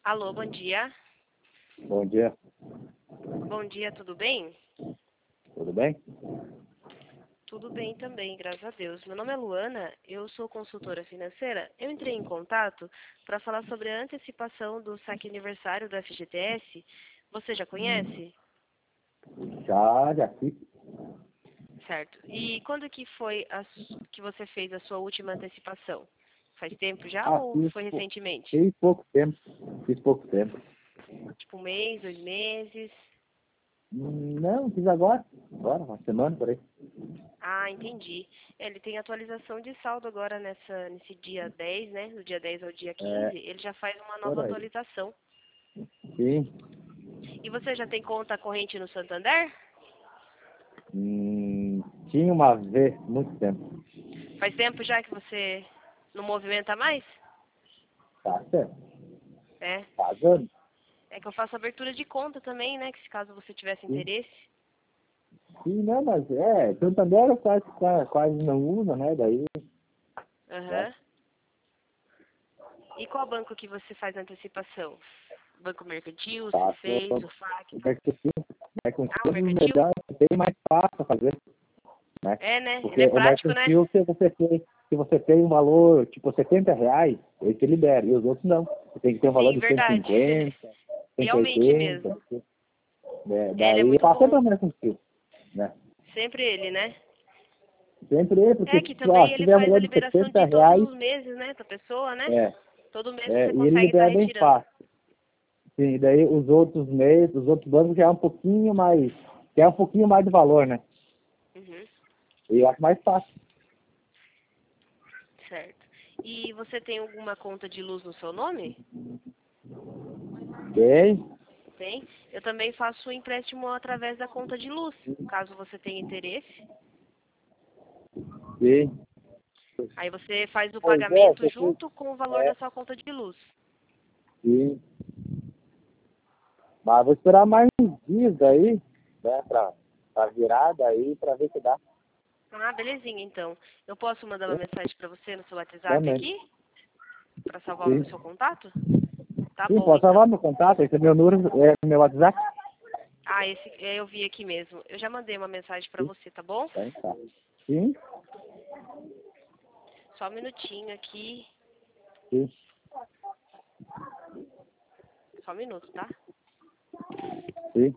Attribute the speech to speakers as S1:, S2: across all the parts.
S1: Alô, bom dia.
S2: Bom dia,
S1: Bom dia, tudo bem?
S2: tudo bem?
S1: Tudo bem também, graças a Deus. Meu nome é Luana, eu sou consultora financeira. Eu entrei em contato para falar sobre a antecipação do saque aniversário do FGTS. Você já conhece?
S2: Já fiz.
S1: Certo. E quando que foi que você fez a sua última antecipação? Faz tempo já
S2: Ah,
S1: ou foi recentemente?
S2: fiz pouco tempo. Fiz pouco tempo.
S1: Tipo 1 mês, 2 meses?
S2: Não, fiz agora. Agora, uma semana por aí.
S1: Ah, entendi. Ele tem atualização de saldo agora nesse dia 10, né? Do dia 10 ao dia
S2: É,
S1: 15, ele já faz uma
S2: por
S1: nova
S2: aí.
S1: atualização.
S2: Sim.
S1: E você já tem conta corrente no Santander?
S2: Tinha uma vez, muito tempo.
S1: Faz tempo já que você não movimenta mais?
S2: Tá certo.
S1: É.
S2: Tá dando.
S1: É que eu faço abertura de conta também, né? Que se caso você tivesse
S2: Sim.
S1: interesse.
S2: Sim, não, mas Santander quase não usa, né? Daí, né?
S1: Aham. E qual banco que você faz a antecipação? Banco Mercantil,
S2: Tá,
S1: Cefez, o Facto?
S2: com
S1: Ah, o
S2: todos os
S1: Mercantil?
S2: melhores, bem mais fácil fazer, né?
S1: É, né? Ele
S2: Porque
S1: é
S2: o
S1: prático, né?
S2: mercantil, se você tem um valor, tipo, R$ 70, ele te libera, e os outros não. Você tem que ter um valor
S1: Sim,
S2: de cento e
S1: verdade.
S2: cinquenta, cento e
S1: Realmente
S2: oitenta,
S1: mesmo. É, ele é
S2: daí
S1: muito
S2: passa
S1: bom.
S2: para o mercantil, né?
S1: Sempre ele, né?
S2: Sempre ele, porque,
S1: É que
S2: ó,
S1: também
S2: se
S1: ele
S2: tiver um
S1: faz a
S2: valor de
S1: liberação
S2: R$ 70,
S1: de todos os meses, né, da pessoa, né?
S2: é,
S1: Todo mês você
S2: e ele
S1: consegue estar
S2: libera bem
S1: retirando.
S2: fácil. Sim, daí os outros meses, os outros bancos já é um pouquinho mais, quer um pouquinho mais de valor, né?
S1: Uhum,
S2: E eu acho mais fácil.
S1: certo. E você tem alguma conta de luz no seu nome?
S2: Bem,
S1: Tem. Eu também faço o empréstimo através da conta de luz, caso você tenha interesse.
S2: sim.
S1: Aí você faz o
S2: Pois é,
S1: pagamento junto com o valor
S2: é,
S1: da sua conta de luz.
S2: sim. Mas vou esperar mais uns dias aí, né, pra virada aí, pra ver se dá
S1: Ah, belezinha, então. Eu posso mandar uma mensagem para você no seu WhatsApp
S2: também.
S1: aqui, para salvar o
S2: Sim,
S1: seu contato? Tá
S2: sim,
S1: bom,
S2: pode salvar
S1: então.
S2: meu contato, esse é meu número, é meu WhatsApp.
S1: Ah, eu vi aqui mesmo. Eu já mandei uma mensagem para
S2: Sim,
S1: você, tá bom?
S2: tá. Sim,
S1: Só um minutinho aqui.
S2: sim,
S1: Só um minuto, tá?
S2: sim.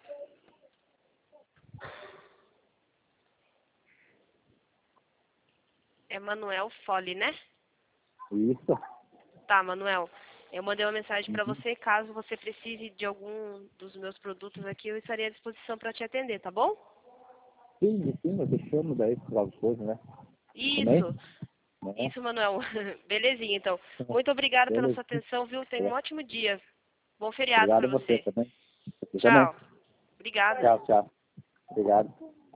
S1: É Manuel Fole, né?
S2: Isso.
S1: Tá, Manuel. Eu mandei uma mensagem para
S2: Uhum.
S1: você. Caso você precise de algum dos meus produtos aqui, eu estarei à disposição para te atender, tá bom?
S2: Sim, eu te chamo daí pra alguma coisa, né? Também?
S1: Isso.
S2: Né?
S1: Isso, Manuel. Belezinha, então. Muito obrigada pela
S2: Beleza.
S1: sua atenção, viu? Tenha um ótimo dia. Bom feriado
S2: Obrigado
S1: para
S2: a você
S1: você.
S2: também. Você também.
S1: Tchau. Obrigada.
S2: Tchau, tchau. Obrigado.